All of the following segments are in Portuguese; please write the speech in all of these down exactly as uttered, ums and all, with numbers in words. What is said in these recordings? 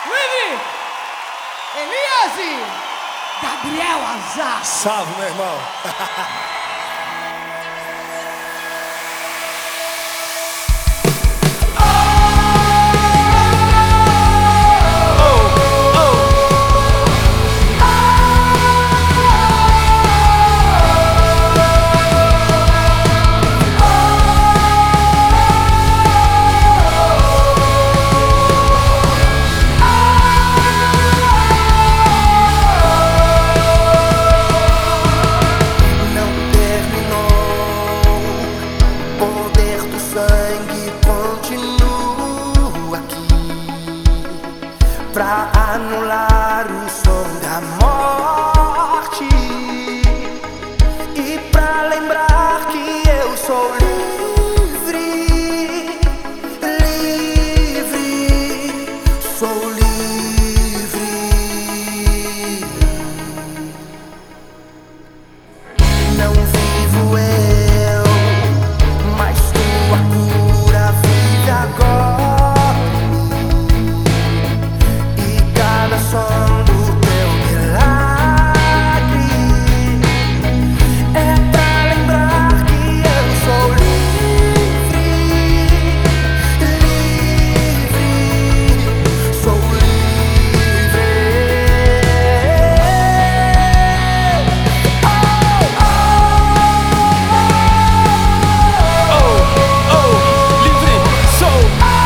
Livre, Elias e Gabriel Azar. Salve, meu irmão. Pra anular o som da morte e pra lembrar que eu sou livre, livre, sou livre. Não vivo eu, mas tua cura vive agora. Som do teu milagre é pra lembrar que eu sou livre, livre, sou livre. Oh, oh, oh, oh, livre, sou.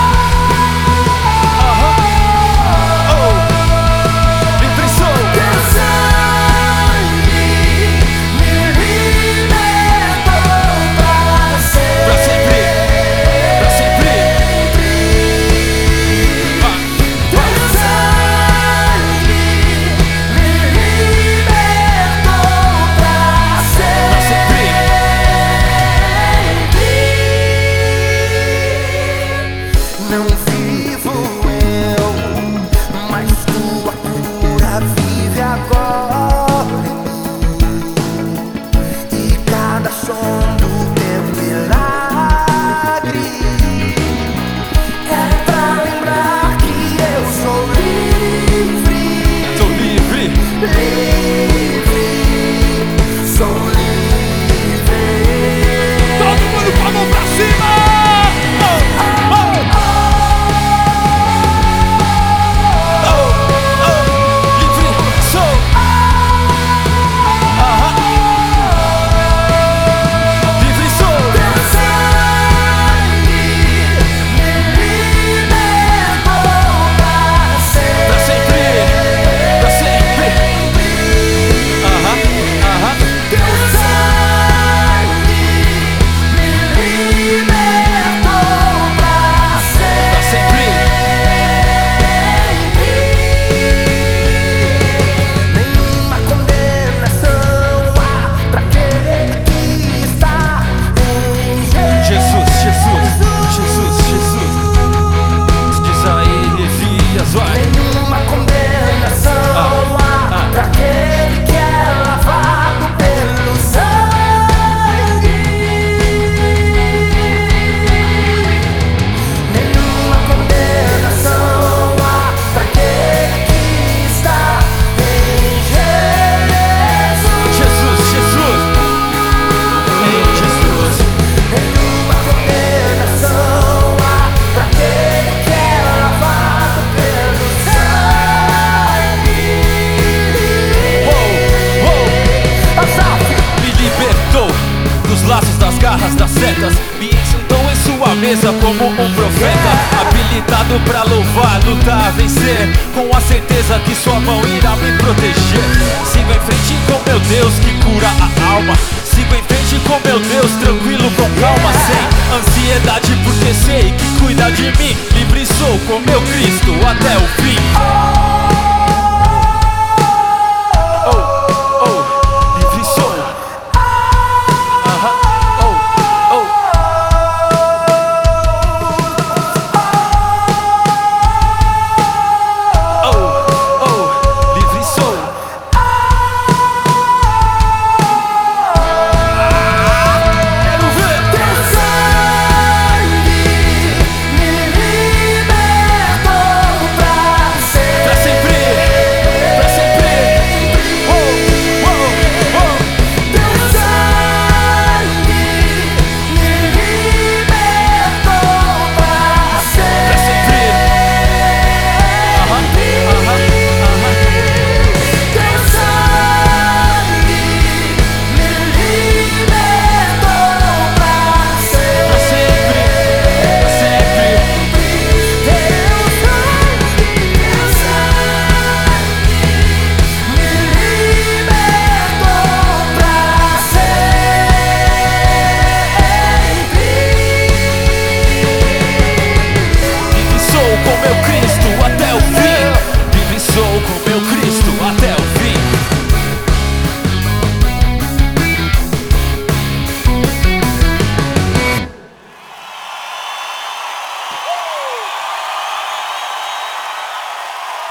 Não vivo eu, mas tua cura vive agora em mim. E cada som do teu milagre é pra lembrar que eu sou livre. Sou livre, livre, sou livre. todo mundo com a mão pra cima. Oh, oh, oh. Garras das setas, me sentou em sua mesa como um profeta, habilitado pra louvar, lutar, vencer, com a certeza que sua mão irá me proteger. Sigo em frente com meu Deus que cura a alma, sigo em frente com meu Deus tranquilo, com calma, sem ansiedade, porque sei que cuida de mim. Livre sou com meu Cristo até